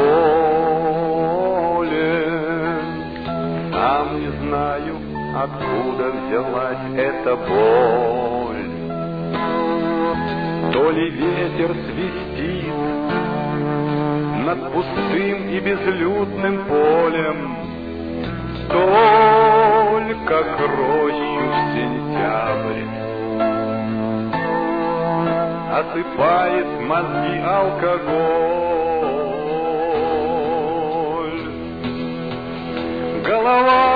Сам не знаю, откуда взялась эта боль. То ли ветер свистит над пустым и безлюдным полем, только к рощу в сентябре осыпает мозги алкоголь. Голова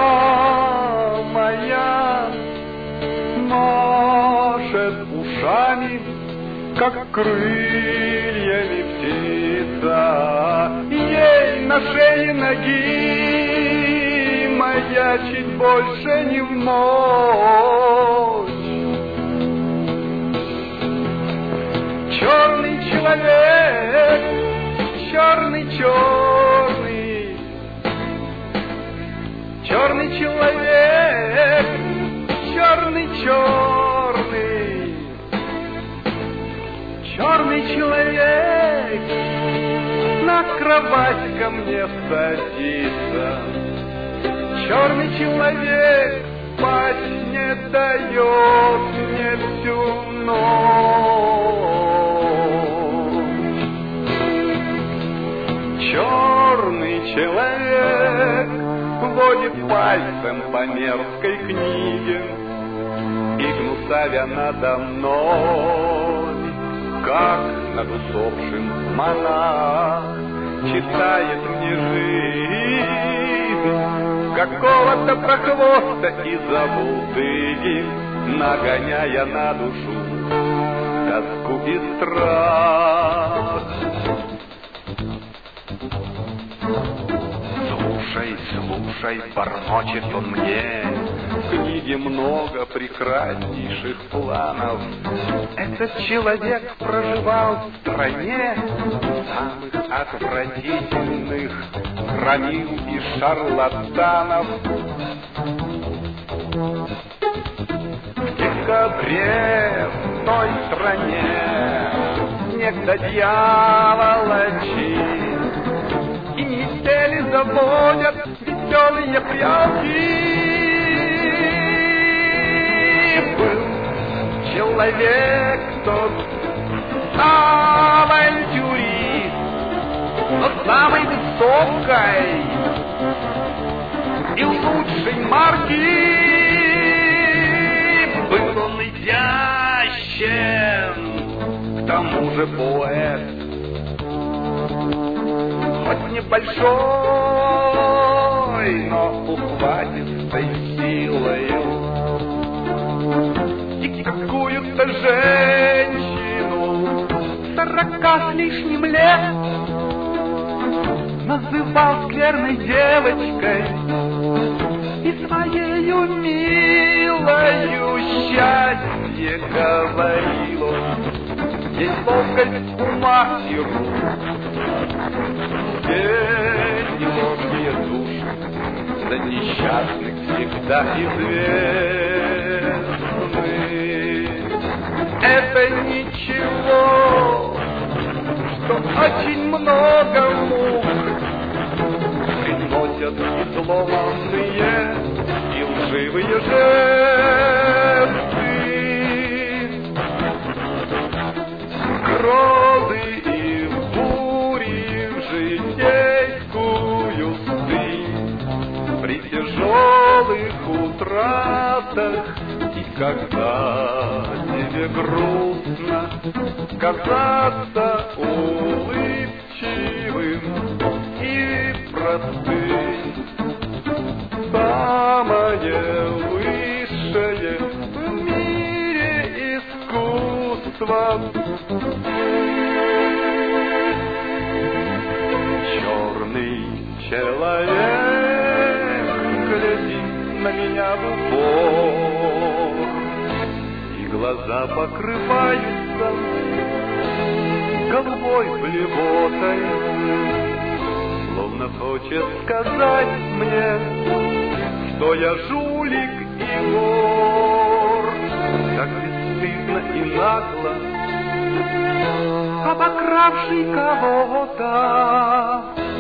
моя машет ушами, как крыльями птица, ей на шее ноги маячить больше не в мочь. Черный человек, черный, черный человек, черный, черный человек на кровать ко мне садится. Черный человек спать не дает мне всю ночь. Черный человек водит пальцем по мерзкой книге и, гнусавя надо мной, как над усопшим монах, читает мне жизнь какого-то прохвоста и забулдыги, нагоняя на душу тоску и страх. Слушай, слушай, бормочет он мне, в книге много прекраснейших планов. Этот человек проживал в стране самых отвратительных громил и шарлатанов. В декабре в той стране некто дьяволочи и недели заводят веселые прялки. Был человек тот авантюрист, но самой высокой и лучшей марки. Был он изящен, к тому же поэт, хоть небольшой, но ухватистой силою. И какую-то женщину 40 с лишним лет называл скверной девочкой и своею милою счастье говорил он. Есть ловкость ума и рук, здесь неловкие души, за несчастных всегда известны. Это ничего, что очень много мук приносят изломанные и лживые жесты. Грозы и бури в житейскую стынь, при тяжелых утратах, и когда тебе грустно казаться улыбчивым и простым, самое высшее в мире искусство. Черный человек глядит на меня в упор, и глаза покрываются голубой блевотой, словно хочет сказать мне, что я жулик и вор, так бесстыдно и нагло обокравший кого-то.